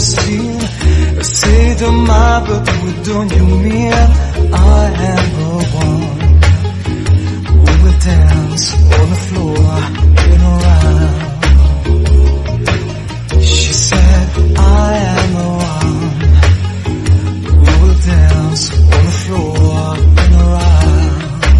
scene. Say the my, but what don't you mean? I am the one who will dance on the floor in a round. She said, I am the one who will dance on the floor in a round.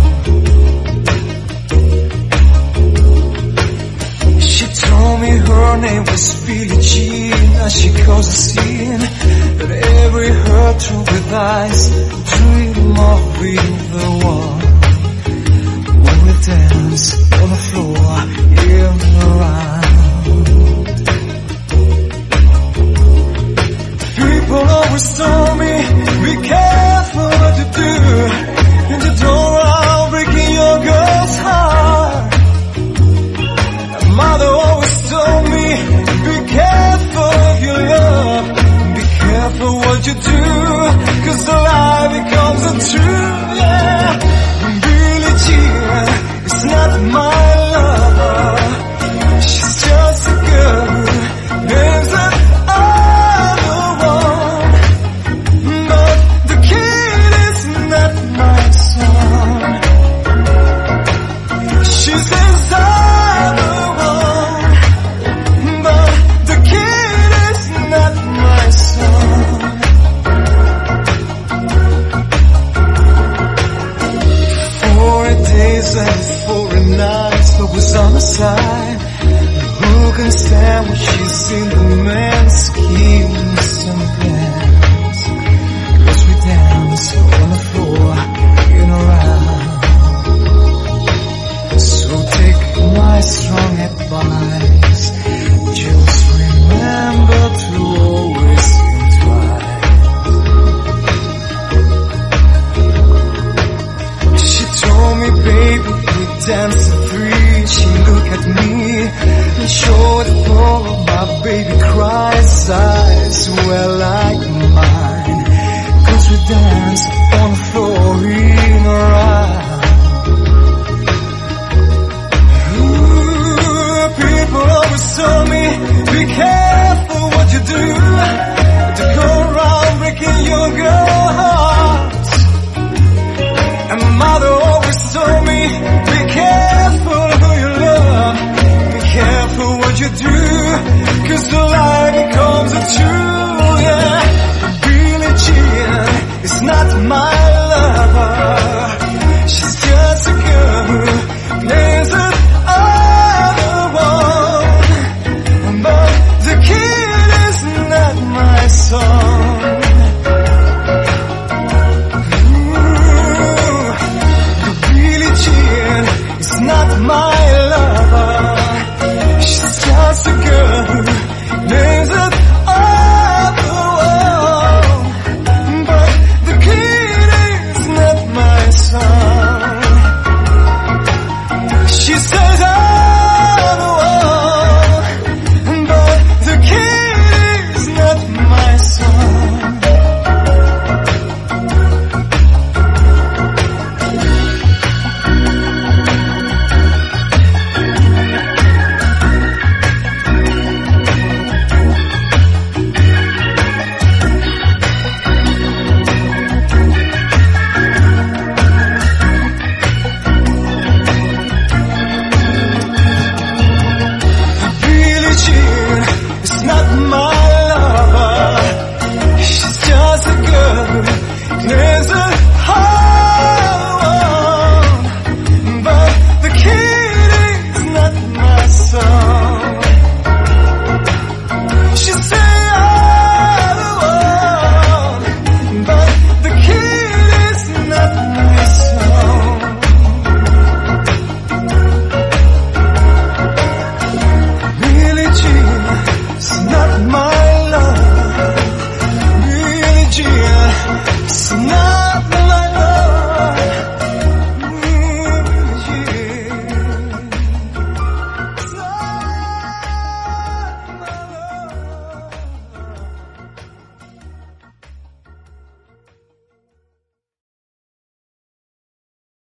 She told me her name was Billie Jean. Now she caused a scene that every hurt through with eyes. Dream of being the one who will dance on the floor in the round.